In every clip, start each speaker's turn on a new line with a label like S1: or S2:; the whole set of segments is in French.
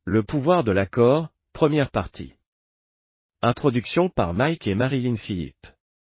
S1: Le pouvoir de l'accord, première partie. Introduction par Mike et Marilyn Philippe.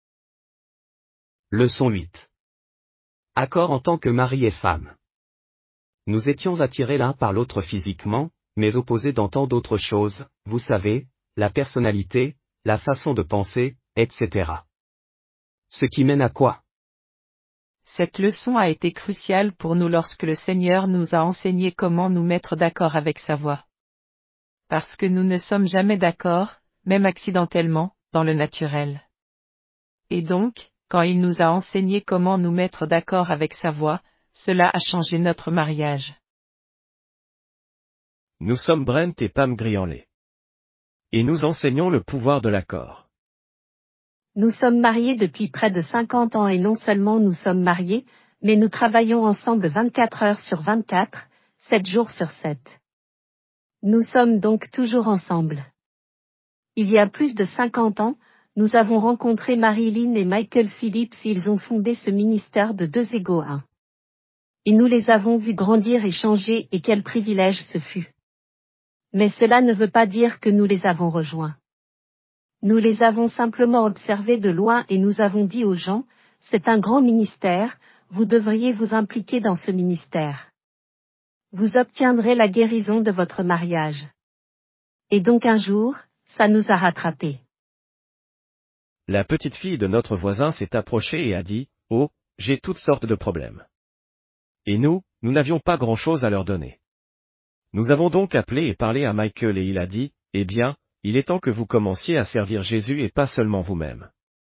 S2: Leçon 8. Accord en tant que mari et femme. Nous étions attirés l'un par l'autre physiquement, mais opposés dans tant d'autres choses, vous savez, la personnalité, la façon de penser, etc. Ce qui mène à quoi?
S3: Cette leçon a été cruciale pour nous lorsque le Seigneur nous a enseigné comment nous mettre d'accord avec sa voix. Parce que nous ne sommes jamais d'accord, même accidentellement, dans le naturel. Et donc, quand il nous a enseigné comment nous mettre d'accord avec sa voix, cela a changé notre mariage.
S1: Nous sommes Brent et Pam Grianley. Et nous enseignons le pouvoir de l'accord.
S4: Nous sommes mariés depuis près de 50 ans et non seulement nous sommes mariés, mais nous travaillons ensemble 24 heures sur 24, 7 jours sur 7. Nous sommes donc toujours ensemble. Il y a plus de 50 ans, nous avons rencontré Marilyn et Michael Phillips et ils ont fondé ce ministère de 2 égaux 1. Et nous les avons vus grandir et changer et quel privilège ce fut. Mais cela ne veut pas dire que nous les avons rejoints. Nous les avons simplement observés de loin et nous avons dit aux gens, c'est un grand ministère, vous devriez vous impliquer dans ce ministère. Vous obtiendrez la guérison de votre mariage. Et donc un jour, ça nous a rattrapés.
S1: La petite fille de notre voisin s'est approchée et a dit, « Oh, j'ai toutes sortes de problèmes. » Et nous n'avions pas grand-chose à leur donner. Nous avons donc appelé et parlé à Michael et il a dit, « Eh bien, il est temps que vous commenciez à servir Jésus et pas seulement vous-même. »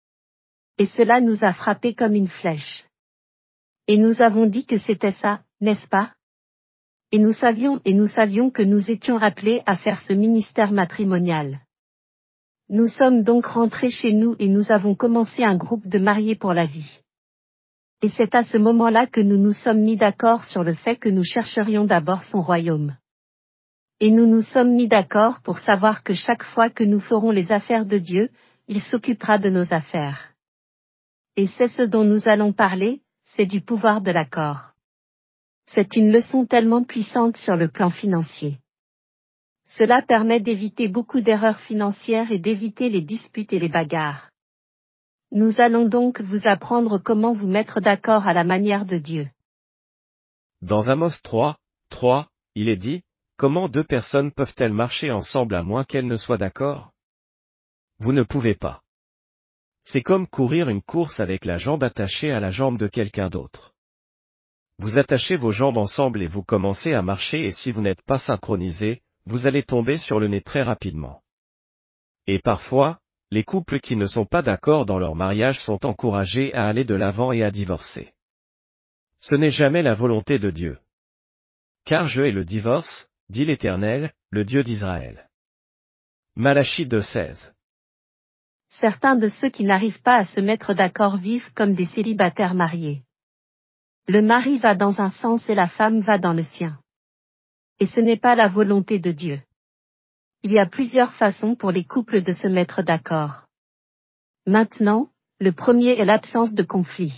S4: Et cela nous a frappés comme une flèche. Et nous avons dit que c'était ça, n'est-ce pas? Et nous savions que nous étions appelés à faire ce ministère matrimonial. Nous sommes donc rentrés chez nous et nous avons commencé un groupe de mariés pour la vie. Et c'est à ce moment-là que nous nous sommes mis d'accord sur le fait que nous chercherions d'abord son royaume. Et nous nous sommes mis d'accord pour savoir que chaque fois que nous ferons les affaires de Dieu, il s'occupera de nos affaires. Et c'est ce dont nous allons parler, c'est du pouvoir de l'accord. C'est une leçon tellement puissante sur le plan financier. Cela permet d'éviter beaucoup d'erreurs financières et d'éviter les disputes et les bagarres. Nous allons donc vous apprendre comment vous mettre d'accord à la manière de Dieu.
S1: Dans Amos 3, il est dit, « Comment deux personnes peuvent-elles marcher ensemble à moins qu'elles ne soient d'accord? Vous ne pouvez pas. C'est comme courir une course avec la jambe attachée à la jambe de quelqu'un d'autre. Vous attachez vos jambes ensemble et vous commencez à marcher et si vous n'êtes pas synchronisé, vous allez tomber sur le nez très rapidement. » Et parfois, les couples qui ne sont pas d'accord dans leur mariage sont encouragés à aller de l'avant et à divorcer. Ce n'est jamais la volonté de Dieu. Car je hais le divorce, dit l'Éternel, le Dieu d'Israël. Malachie 2,16.
S4: Certains de ceux qui n'arrivent pas à se mettre d'accord vivent comme des célibataires mariés. Le mari va dans un sens et la femme va dans le sien. Et ce n'est pas la volonté de Dieu. Il y a plusieurs façons pour les couples de se mettre d'accord. Maintenant, le premier est l'absence de conflit.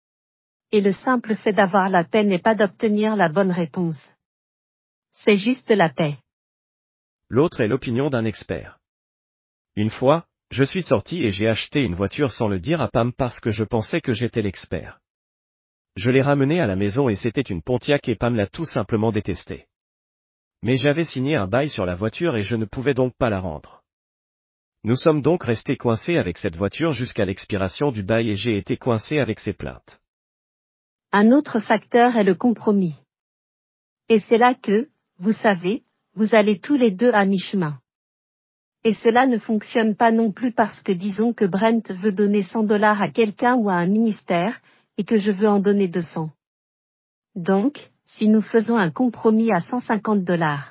S4: Et le simple fait d'avoir la paix n'est pas d'obtenir la bonne réponse. C'est juste la paix.
S1: L'autre est l'opinion d'un expert. Une fois, je suis sorti et j'ai acheté une voiture sans le dire à Pam parce que je pensais que j'étais l'expert. Je l'ai ramenée à la maison et c'était une Pontiac et Pam l'a tout simplement détestée. Mais j'avais signé un bail sur la voiture et je ne pouvais donc pas la rendre. Nous sommes donc restés coincés avec cette voiture jusqu'à l'expiration du bail et j'ai été coincé avec ses plaintes.
S4: Un autre facteur est le compromis. Et c'est là que, vous savez, vous allez tous les deux à mi-chemin. Et cela ne fonctionne pas non plus parce que disons que Brent veut donner $100 à quelqu'un ou à un ministère, et que je veux en donner 200. Donc, si nous faisons un compromis à $150.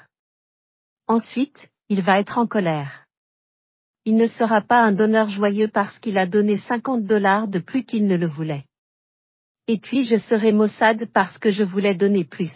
S4: Ensuite, il va être en colère. Il ne sera pas un donneur joyeux parce qu'il a donné $50 de plus qu'il ne le voulait. Et puis je serai maussade parce que je voulais donner plus.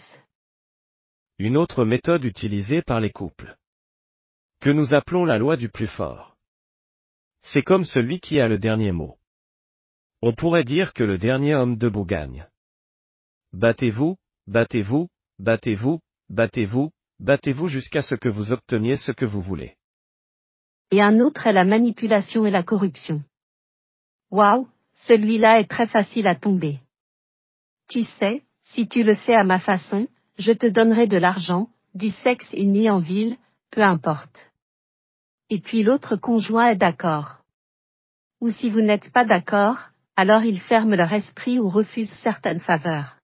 S1: Une autre méthode utilisée par les couples. Que nous appelons la loi du plus fort. C'est comme celui qui a le dernier mot. On pourrait dire que le dernier homme debout gagne. Battez-vous, battez-vous, battez-vous, battez-vous, battez-vous jusqu'à ce que vous obteniez ce que vous voulez.
S4: Et un autre est la manipulation et la corruption. Waouh, celui-là est très facile à tomber. Tu sais, si tu le fais à ma façon, je te donnerai de l'argent, du sexe uni en ville, peu importe. Et puis l'autre conjoint est d'accord. Ou si vous n'êtes pas d'accord, alors ils ferment leur esprit ou refusent certaines faveurs.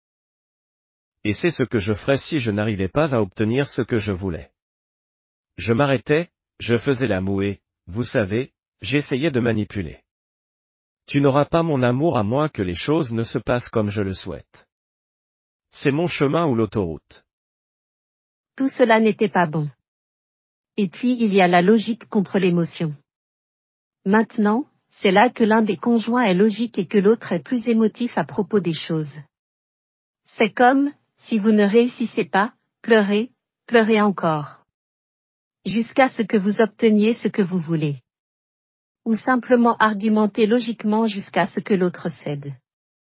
S1: Et c'est ce que je ferais si je n'arrivais pas à obtenir ce que je voulais. Je m'arrêtais, je faisais la moue et, vous savez, j'essayais de manipuler. Tu n'auras pas mon amour à moins que les choses ne se passent comme je le souhaite. C'est mon chemin ou l'autoroute.
S4: Tout cela n'était pas bon. Et puis il y a la logique contre l'émotion. Maintenant, c'est là que l'un des conjoints est logique et que l'autre est plus émotif à propos des choses. C'est comme, si vous ne réussissez pas, pleurez, pleurez encore. Jusqu'à ce que vous obteniez ce que vous voulez. Ou simplement argumentez logiquement jusqu'à ce que l'autre cède.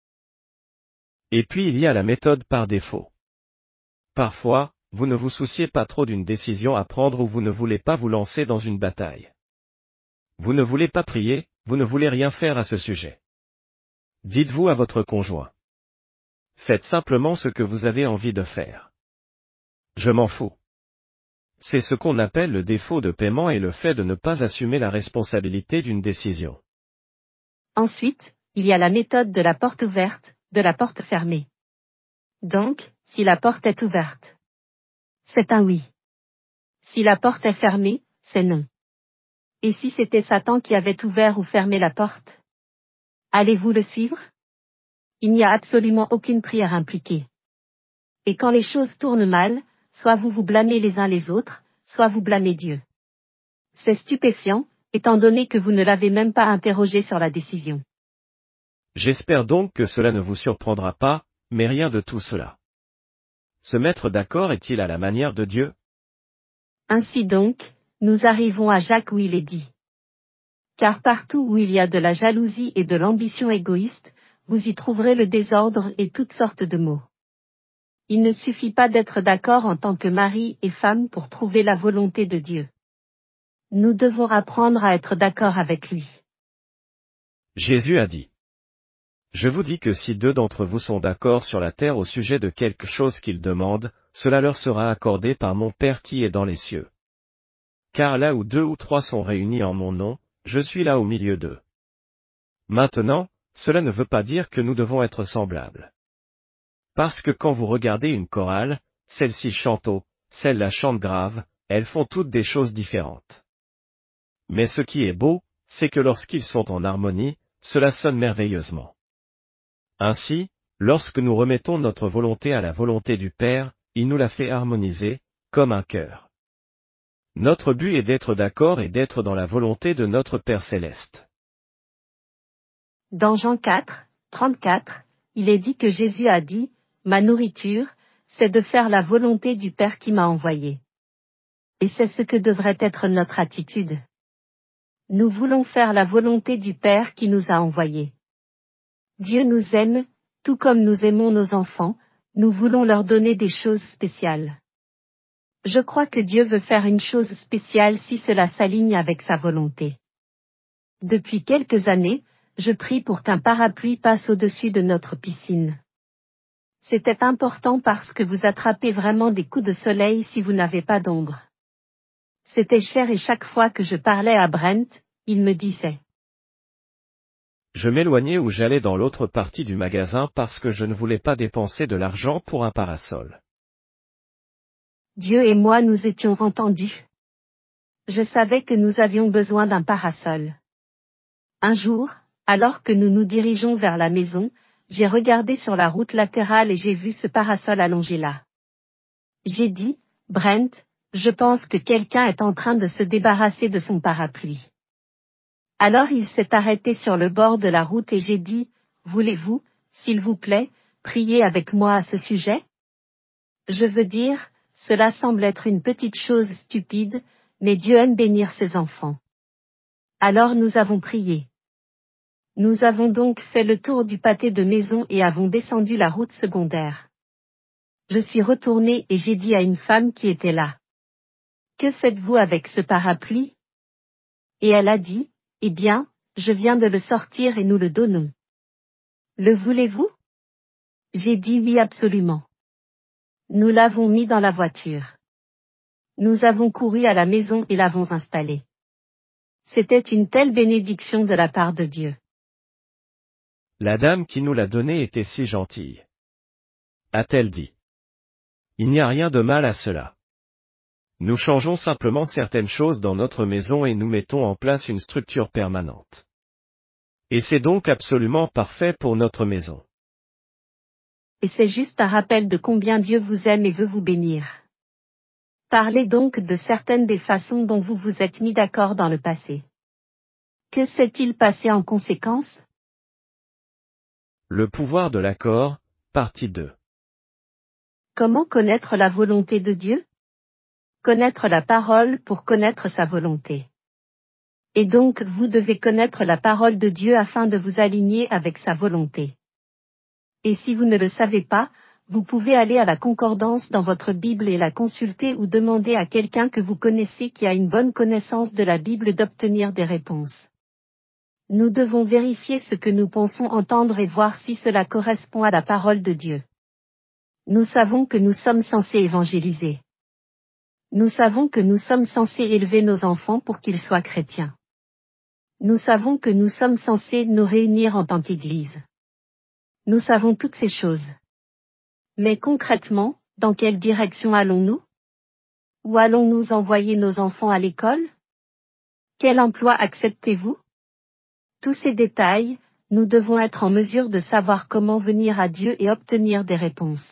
S1: Et puis il y a la méthode par défaut. Parfois, vous ne vous souciez pas trop d'une décision à prendre ou vous ne voulez pas vous lancer dans une bataille. Vous ne voulez pas prier, vous ne voulez rien faire à ce sujet. Dites-vous à votre conjoint. Faites simplement ce que vous avez envie de faire. Je m'en fous. C'est ce qu'on appelle le défaut de paiement et le fait de ne pas assumer la responsabilité d'une décision.
S4: Ensuite, il y a la méthode de la porte ouverte, de la porte fermée. Donc, si la porte est ouverte, c'est un oui. Si la porte est fermée, c'est non. Et si c'était Satan qui avait ouvert ou fermé la porte? Allez-vous le suivre? Il n'y a absolument aucune prière impliquée. Et quand les choses tournent mal, soit vous vous blâmez les uns les autres, soit vous blâmez Dieu. C'est stupéfiant, étant donné que vous ne l'avez même pas interrogé sur la décision.
S1: J'espère donc que cela ne vous surprendra pas, mais rien de tout cela. Se mettre d'accord est-il à la manière de Dieu?
S4: Ainsi donc, nous arrivons à Jacques où il est dit. Car partout où il y a de la jalousie et de l'ambition égoïste, vous y trouverez le désordre et toutes sortes de maux. Il ne suffit pas d'être d'accord en tant que mari et femme pour trouver la volonté de Dieu. Nous devons apprendre à être d'accord avec lui.
S1: Jésus a dit. Je vous dis que si deux d'entre vous sont d'accord sur la terre au sujet de quelque chose qu'ils demandent, cela leur sera accordé par mon Père qui est dans les cieux. Car là où deux ou trois sont réunis en mon nom, je suis là au milieu d'eux. Maintenant, cela ne veut pas dire que nous devons être semblables. Parce que quand vous regardez une chorale, celle-ci chante haut, celle-là chante grave, elles font toutes des choses différentes. Mais ce qui est beau, c'est que lorsqu'ils sont en harmonie, cela sonne merveilleusement. Ainsi, lorsque nous remettons notre volonté à la volonté du Père, il nous la fait harmoniser, comme un cœur. Notre but est d'être d'accord et d'être dans la volonté de notre Père céleste.
S4: Dans Jean 4, 34, il est dit que Jésus a dit, « Ma nourriture, c'est de faire la volonté du Père qui m'a envoyé. » Et c'est ce que devrait être notre attitude. Nous voulons faire la volonté du Père qui nous a envoyés. Dieu nous aime, tout comme nous aimons nos enfants, nous voulons leur donner des choses spéciales. Je crois que Dieu veut faire une chose spéciale si cela s'aligne avec sa volonté. Depuis quelques années, je prie pour qu'un parapluie passe au-dessus de notre piscine. C'était important parce que vous attrapez vraiment des coups de soleil si vous n'avez pas d'ombre. C'était cher et chaque fois que je parlais à Brent, il me disait.
S1: Je m'éloignais ou j'allais dans l'autre partie du magasin parce que je ne voulais pas dépenser de l'argent pour un parasol.
S4: Dieu et moi nous étions entendus. Je savais que nous avions besoin d'un parasol. Un jour, alors que nous nous dirigeons vers la maison, j'ai regardé sur la route latérale et j'ai vu ce parasol allongé là. J'ai dit, Brent, je pense que quelqu'un est en train de se débarrasser de son parapluie. Alors il s'est arrêté sur le bord de la route et j'ai dit, voulez-vous, s'il vous plaît, prier avec moi à ce sujet? Je veux dire, cela semble être une petite chose stupide, mais Dieu aime bénir ses enfants. Alors nous avons prié. Nous avons donc fait le tour du pâté de maison et avons descendu la route secondaire. Je suis retourné et j'ai dit à une femme qui était là. Que faites-vous avec ce parapluie? Et elle a dit, eh bien, je viens de le sortir et nous le donnons. Le voulez-vous? J'ai dit oui absolument. Nous l'avons mis dans la voiture. Nous avons couru à la maison et l'avons installé. C'était une telle bénédiction de la part de Dieu.
S1: La dame qui nous l'a donné était si gentille. A-t-elle dit. Il n'y a rien de mal à cela. Nous changeons simplement certaines choses dans notre maison et nous mettons en place une structure permanente. Et c'est donc absolument parfait pour notre maison.
S4: Et c'est juste un rappel de combien Dieu vous aime et veut vous bénir. Parlez donc de certaines des façons dont vous vous êtes mis d'accord dans le passé. Que s'est-il passé en conséquence?
S1: Le pouvoir de l'accord, partie 2.
S4: Comment connaître la volonté de Dieu? Connaître la parole pour connaître sa volonté. Et donc vous devez connaître la parole de Dieu afin de vous aligner avec sa volonté. Et si vous ne le savez pas, vous pouvez aller à la concordance dans votre Bible et la consulter ou demander à quelqu'un que vous connaissez qui a une bonne connaissance de la Bible d'obtenir des réponses. Nous devons vérifier ce que nous pensons entendre et voir si cela correspond à la parole de Dieu. Nous savons que nous sommes censés évangéliser. Nous savons que nous sommes censés élever nos enfants pour qu'ils soient chrétiens. Nous savons que nous sommes censés nous réunir en tant qu'Église. Nous savons toutes ces choses. Mais concrètement, dans quelle direction allons-nous? Où allons-nous envoyer nos enfants à l'école? Quel emploi acceptez-vous? Tous ces détails, nous devons être en mesure de savoir comment venir à Dieu et obtenir des réponses.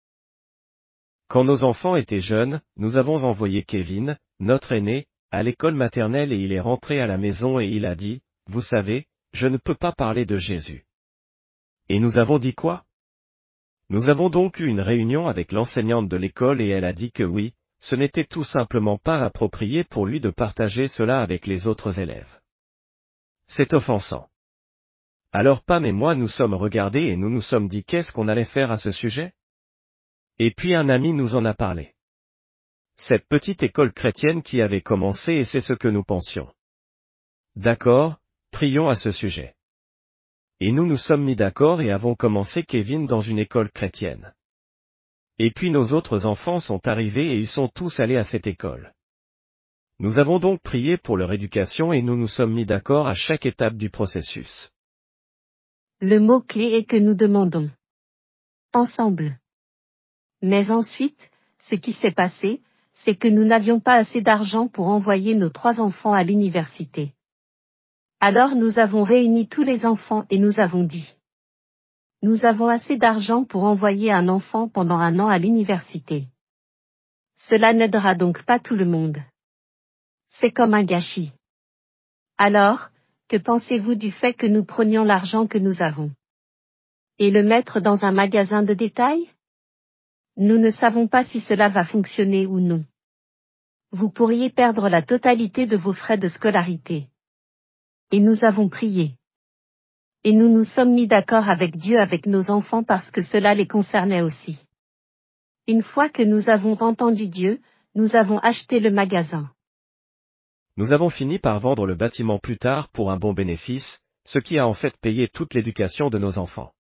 S1: Quand nos enfants étaient jeunes, nous avons envoyé Kevin, notre aîné, à l'école maternelle et il est rentré à la maison et il a dit, vous savez, je ne peux pas parler de Jésus. Et nous avons dit quoi? Nous avons donc eu une réunion avec l'enseignante de l'école et elle a dit que oui, ce n'était tout simplement pas approprié pour lui de partager cela avec les autres élèves. C'est offensant. Alors Pam et moi nous sommes regardés et nous nous sommes dit qu'est-ce qu'on allait faire à ce sujet? Et puis un ami nous en a parlé. Cette petite école chrétienne qui avait commencé et c'est ce que nous pensions. D'accord, prions à ce sujet. Et nous nous sommes mis d'accord et avons commencé Kevin dans une école chrétienne. Et puis nos autres enfants sont arrivés et ils sont tous allés à cette école. Nous avons donc prié pour leur éducation et nous nous sommes mis d'accord à chaque étape du processus.
S4: Le mot-clé est que nous demandons. Ensemble. Mais ensuite, ce qui s'est passé, c'est que nous n'avions pas assez d'argent pour envoyer nos 3 enfants à l'université. Alors nous avons réuni tous les enfants et nous avons dit. Nous avons assez d'argent pour envoyer un enfant pendant 1 an à l'université. Cela n'aidera donc pas tout le monde. C'est comme un gâchis. Alors, que pensez-vous du fait que nous prenions l'argent que nous avons et le mettre dans un magasin de détail? Nous ne savons pas si cela va fonctionner ou non. Vous pourriez perdre la totalité de vos frais de scolarité. Et nous avons prié. Et nous nous sommes mis d'accord avec Dieu avec nos enfants parce que cela les concernait aussi. Une fois que nous avons entendu Dieu, nous avons acheté le magasin.
S1: Nous avons fini par vendre le bâtiment plus tard pour un bon bénéfice, ce qui a en fait payé toute l'éducation de nos enfants.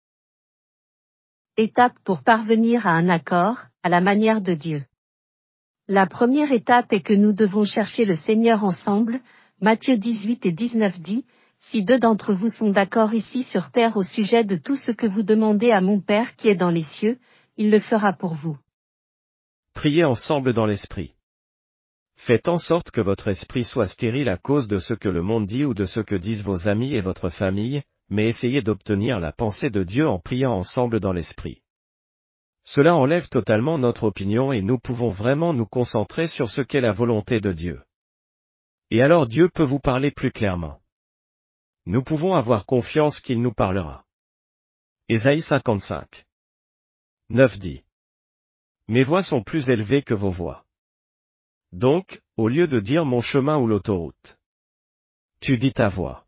S4: Étape pour parvenir à un accord, à la manière de Dieu. La première étape est que nous devons chercher le Seigneur ensemble. Matthieu 18 et 19 dit, « Si 2 d'entre vous sont d'accord ici sur terre au sujet de tout ce que vous demandez à mon Père qui est dans les cieux, il le fera pour vous. »
S1: Priez ensemble dans l'esprit. Faites en sorte que votre esprit soit stérile à cause de ce que le monde dit ou de ce que disent vos amis et votre famille, mais essayez d'obtenir la pensée de Dieu en priant ensemble dans l'esprit. Cela enlève totalement notre opinion et nous pouvons vraiment nous concentrer sur ce qu'est la volonté de Dieu. Et alors Dieu peut vous parler plus clairement. Nous pouvons avoir confiance qu'il nous parlera. Ésaïe 55. 9 dit. Mes voix sont plus élevées que vos voix. Donc, au lieu de dire mon chemin ou l'autoroute, tu dis ta voix.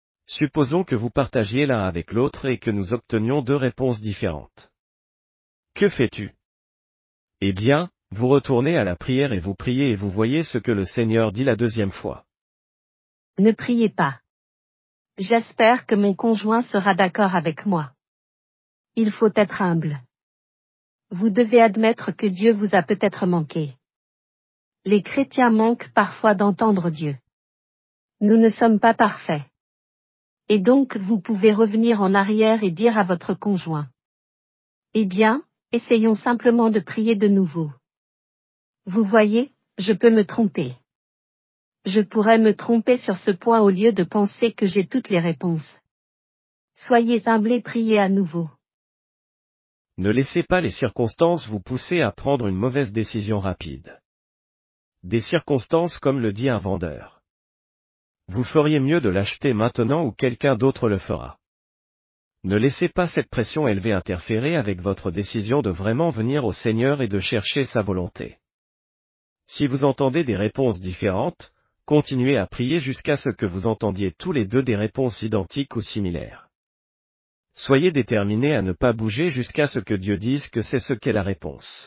S1: Supposons que vous partagiez l'un avec l'autre et que nous obtenions 2 réponses différentes. Que fais-tu? Eh bien, vous retournez à la prière et vous priez et vous voyez ce que le Seigneur dit la deuxième fois.
S4: Ne priez pas. J'espère que mon conjoint sera d'accord avec moi. Il faut être humble. Vous devez admettre que Dieu vous a peut-être manqué. Les chrétiens manquent parfois d'entendre Dieu. Nous ne sommes pas parfaits. Et donc vous pouvez revenir en arrière et dire à votre conjoint. Eh bien, essayons simplement de prier de nouveau. Vous voyez, je peux me tromper. Je pourrais me tromper sur ce point au lieu de penser que j'ai toutes les réponses. Soyez humbles et priez à nouveau.
S1: Ne laissez pas les circonstances vous pousser à prendre une mauvaise décision rapide. Des circonstances comme le dit un vendeur. Vous feriez mieux de l'acheter maintenant ou quelqu'un d'autre le fera. Ne laissez pas cette pression élevée interférer avec votre décision de vraiment venir au Seigneur et de chercher sa volonté. Si vous entendez des réponses différentes, continuez à prier jusqu'à ce que vous entendiez tous les deux des réponses identiques ou similaires. Soyez déterminés à ne pas bouger jusqu'à ce que Dieu dise que c'est ce qu'est la réponse.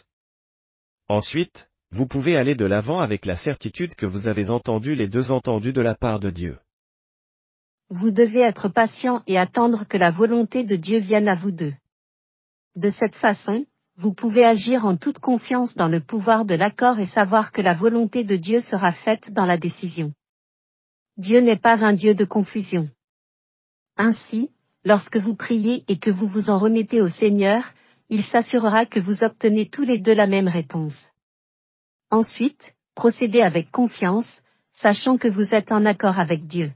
S1: Ensuite, vous pouvez aller de l'avant avec la certitude que vous avez entendu les deux entendus de la part de Dieu.
S4: Vous devez être patient et attendre que la volonté de Dieu vienne à vous deux. De cette façon, vous pouvez agir en toute confiance dans le pouvoir de l'accord et savoir que la volonté de Dieu sera faite dans la décision. Dieu n'est pas un Dieu de confusion. Ainsi, lorsque vous priez et que vous vous en remettez au Seigneur, il s'assurera que vous obtenez tous les deux la même réponse. Ensuite, procédez avec confiance, sachant que vous êtes en accord avec Dieu.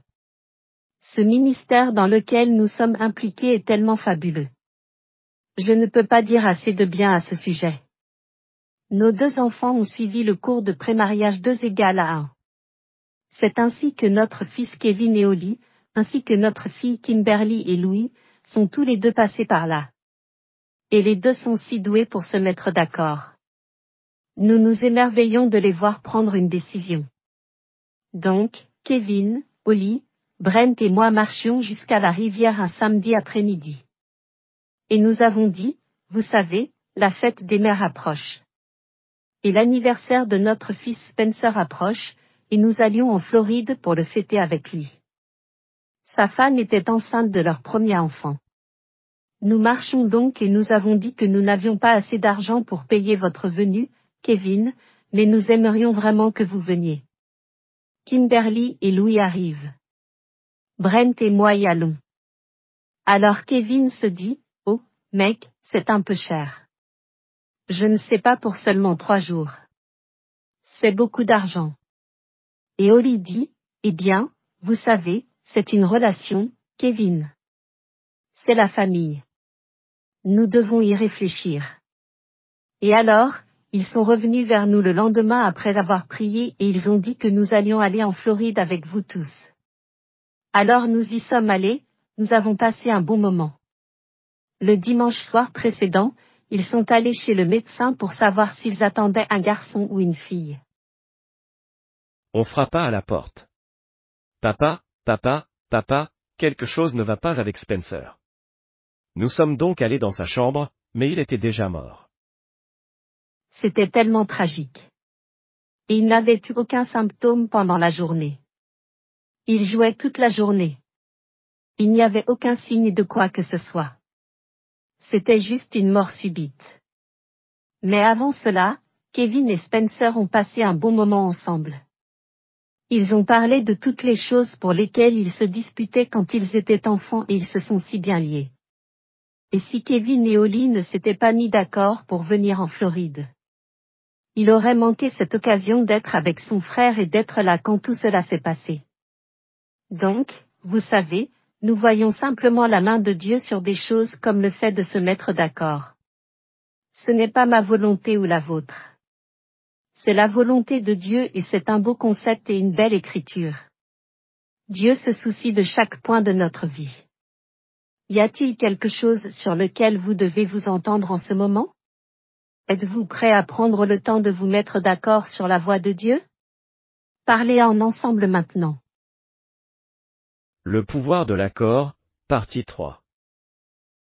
S4: Ce ministère dans lequel nous sommes impliqués est tellement fabuleux. Je ne peux pas dire assez de bien à ce sujet. Nos deux enfants ont suivi le cours de pré-mariage 2=1. C'est ainsi que notre fils Kevin et Holly, ainsi que notre fille Kimberly et Louis, sont tous les deux passés par là. Et les deux sont si doués pour se mettre d'accord. Nous nous émerveillons de les voir prendre une décision. Donc, Kevin, Holly, Brent et moi marchions jusqu'à la rivière un samedi après-midi. Et nous avons dit, vous savez, la fête des mères approche. Et l'anniversaire de notre fils Spencer approche, et nous allions en Floride pour le fêter avec lui. Sa femme était enceinte de leur premier enfant. Nous marchons donc et nous avons dit que nous n'avions pas assez d'argent pour payer votre venue, Kevin, mais nous aimerions vraiment que vous veniez. Kimberly et Louis arrivent. Brent et moi y allons. Alors Kevin se dit, oh, mec, c'est un peu cher. Je ne sais pas pour seulement 3 jours. C'est beaucoup d'argent. Et Holly dit, eh bien, vous savez, c'est une relation, Kevin. C'est la famille. Nous devons y réfléchir. Et alors, ils sont revenus vers nous le lendemain après avoir prié et ils ont dit que nous allions aller en Floride avec vous tous. Alors nous y sommes allés, nous avons passé un bon moment. Le dimanche soir précédent, ils sont allés chez le médecin pour savoir s'ils attendaient un garçon ou une fille.
S1: On frappa à la porte. Papa, papa, papa, quelque chose ne va pas avec Spencer. Nous sommes donc allés dans sa chambre, mais il était déjà mort.
S4: C'était tellement tragique. Et il n'avait eu aucun symptôme pendant la journée. Il jouait toute la journée. Il n'y avait aucun signe de quoi que ce soit. C'était juste une mort subite. Mais avant cela, Kevin et Spencer ont passé un bon moment ensemble. Ils ont parlé de toutes les choses pour lesquelles ils se disputaient quand ils étaient enfants et ils se sont si bien liés. Et si Kevin et Holly ne s'étaient pas mis d'accord pour venir en Floride? Il aurait manqué cette occasion d'être avec son frère et d'être là quand tout cela s'est passé. Donc, vous savez, nous voyons simplement la main de Dieu sur des choses comme le fait de se mettre d'accord. Ce n'est pas ma volonté ou la vôtre. C'est la volonté de Dieu et c'est un beau concept et une belle écriture. Dieu se soucie de chaque point de notre vie. Y a-t-il quelque chose sur lequel vous devez vous entendre en ce moment? Êtes-vous prêt à prendre le temps de vous mettre d'accord sur la voie de Dieu? Parlez en ensemble maintenant.
S1: Le pouvoir de l'accord, partie 3.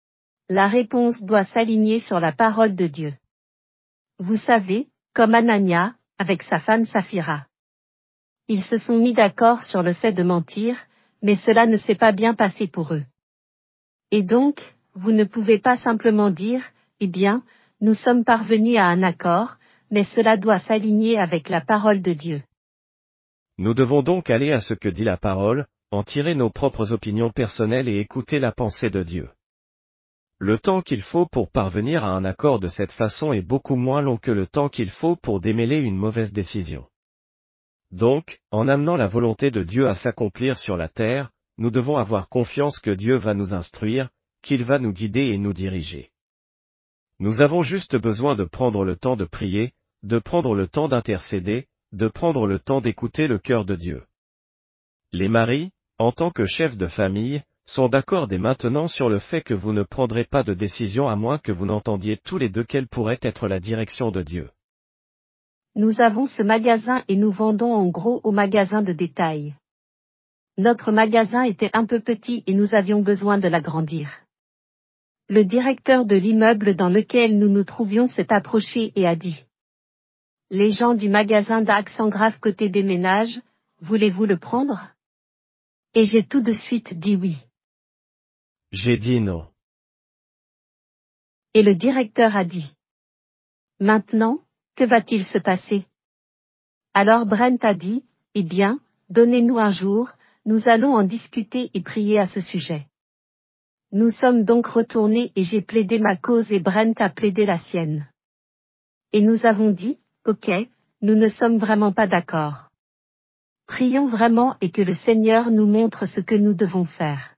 S4: La réponse doit s'aligner sur la parole de Dieu. Vous savez, comme Anania, avec sa femme Saphira. Ils se sont mis d'accord sur le fait de mentir, mais cela ne s'est pas bien passé pour eux. Et donc, vous ne pouvez pas simplement dire, eh bien, nous sommes parvenus à un accord, mais cela doit s'aligner avec la parole de Dieu.
S1: Nous devons donc aller à ce que dit la parole, en tirer nos propres opinions personnelles et écouter la pensée de Dieu. Le temps qu'il faut pour parvenir à un accord de cette façon est beaucoup moins long que le temps qu'il faut pour démêler une mauvaise décision. Donc, en amenant la volonté de Dieu à s'accomplir sur la terre, nous devons avoir confiance que Dieu va nous instruire, qu'il va nous guider et nous diriger. Nous avons juste besoin de prendre le temps de prier, de prendre le temps d'intercéder, de prendre le temps d'écouter le cœur de Dieu. Les maris, en tant que chefs de famille, sont d'accord dès maintenant sur le fait que vous ne prendrez pas de décision à moins que vous n'entendiez tous les deux quelle pourrait être la direction de Dieu.
S4: Nous avons ce magasin et nous vendons en gros au magasin de détail. Notre magasin était un peu petit et nous avions besoin de l'agrandir. Le directeur de l'immeuble dans lequel nous nous trouvions s'est approché et a dit: les gens du magasin d'accent grave côté des ménages, voulez-vous le prendre? Et j'ai tout de suite dit oui.
S1: J'ai dit non.
S4: Et le directeur a dit: maintenant, que va-t-il se passer? Alors Brent a dit: eh bien, donnez-nous un jour, nous allons en discuter et prier à ce sujet. Nous sommes donc retournés et j'ai plaidé ma cause et Brent a plaidé la sienne. Et nous avons dit: ok, nous ne sommes vraiment pas d'accord. Prions vraiment et que le Seigneur nous montre ce que nous devons faire.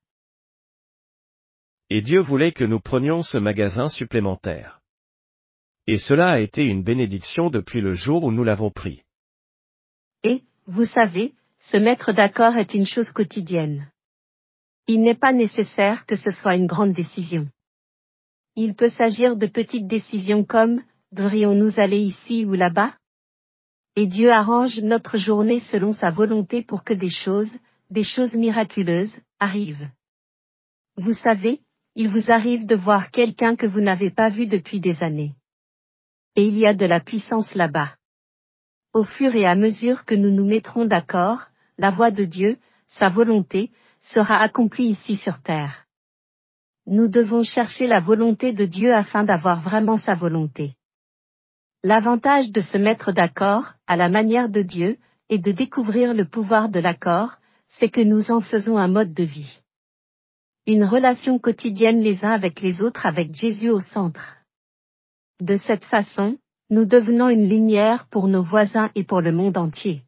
S1: Et Dieu voulait que nous prenions ce magasin supplémentaire. Et cela a été une bénédiction depuis le jour où nous l'avons pris.
S4: Et, vous savez, se mettre d'accord est une chose quotidienne. Il n'est pas nécessaire que ce soit une grande décision. Il peut s'agir de petites décisions comme, devrions-nous aller ici ou là-bas? Et Dieu arrange notre journée selon sa volonté pour que des choses miraculeuses, arrivent. Vous savez, il vous arrive de voir quelqu'un que vous n'avez pas vu depuis des années. Et il y a de la puissance là-bas. Au fur et à mesure que nous nous mettrons d'accord, la voix de Dieu, sa volonté, sera accomplie ici sur terre. Nous devons chercher la volonté de Dieu afin d'avoir vraiment sa volonté. L'avantage de se mettre d'accord, à la manière de Dieu, et de découvrir le pouvoir de l'accord, c'est que nous en faisons un mode de vie. Une relation quotidienne les uns avec les autres avec Jésus au centre. De cette façon, nous devenons une lumière pour nos voisins et pour le monde entier.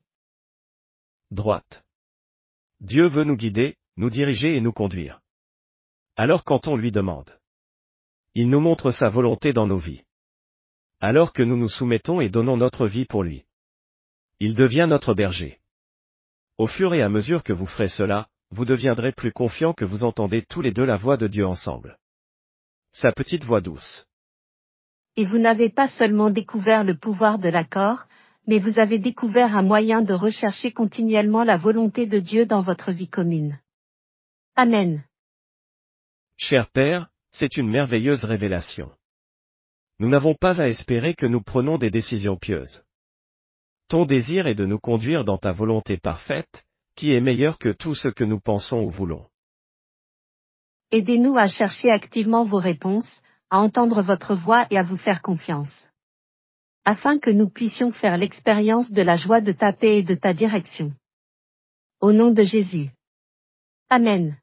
S1: Droite. Dieu veut nous guider, nous diriger et nous conduire. Alors quand on lui demande, il nous montre sa volonté dans nos vies. Alors que nous nous soumettons et donnons notre vie pour lui. Il devient notre berger. Au fur et à mesure que vous ferez cela, vous deviendrez plus confiants que vous entendez tous les deux la voix de Dieu ensemble. Sa petite voix douce.
S4: Et vous n'avez pas seulement découvert le pouvoir de l'accord, mais vous avez découvert un moyen de rechercher continuellement la volonté de Dieu dans votre vie commune. Amen.
S1: Cher Père, c'est une merveilleuse révélation. Nous n'avons pas à espérer que nous prenons des décisions pieuses. Ton désir est de nous conduire dans ta volonté parfaite, qui est meilleure que tout ce que nous pensons ou voulons.
S4: Aidez-nous à chercher activement vos réponses, à entendre votre voix et à vous faire confiance. Afin que nous puissions faire l'expérience de la joie de ta paix et de ta direction. Au nom de Jésus. Amen.